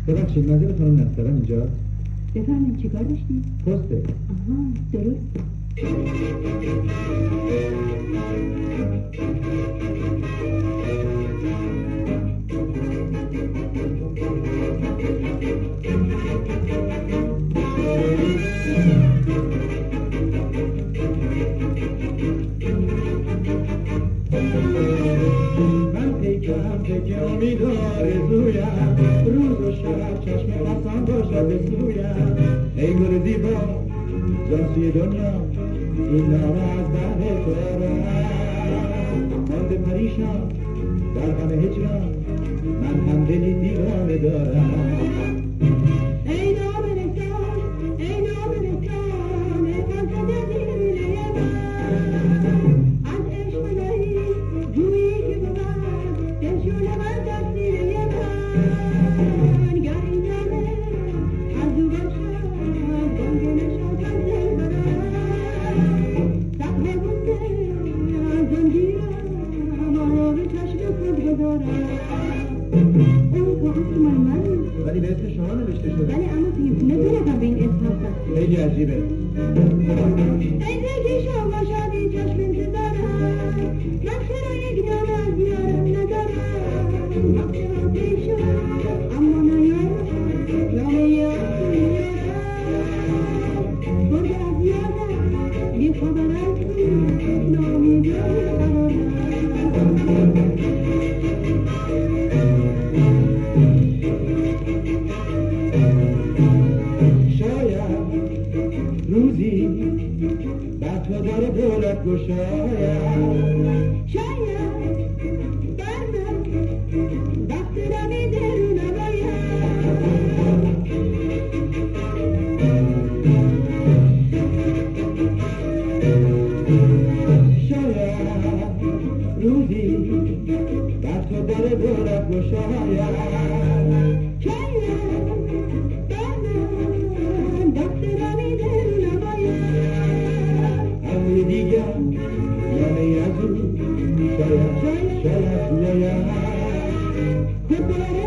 ببخشید منزل خانم نسترن اینجا؟ بفرمایید چیکار داشتید؟ پسته. آها درست. من پیکرم که امید و آرزویم روز و شب چشم خواستم باشد به سویم ای گل زیبا جان سوی دنیا این نامه از بهر تو دارم مانده پریشان در غم هجران من هم دلی دیوانه دارم ای نامه نگار ای نامه نگار نگار زده دل از عشق داری جویی که بود دلشون من در سینه من گر این نامه از او باشم گنجونشم از دل برم صفحه بوده از آن گیرم آرام چشم خود بدارم اون کاغذ مال من ولی به اسم شما نوشته شده. ولی اما پیوتونه دو به این اسم هستم خیلی عجیبه. ای زندگی شما باشد این چشم انتظارم من چرا یک نامه از دیارم ندارم وقتم پیشم اما نیارم نامه یادم برده از یادم یه خبر از نامیدی قرارم روزی بر تو داره دولت گشایم شاید بر من وقت دمی درو نباید شاید روزی بر تو داره دولت گشایم شاید بر من وقت دمی درو نباید همه دیگر یعنی از او شاید بیاید خود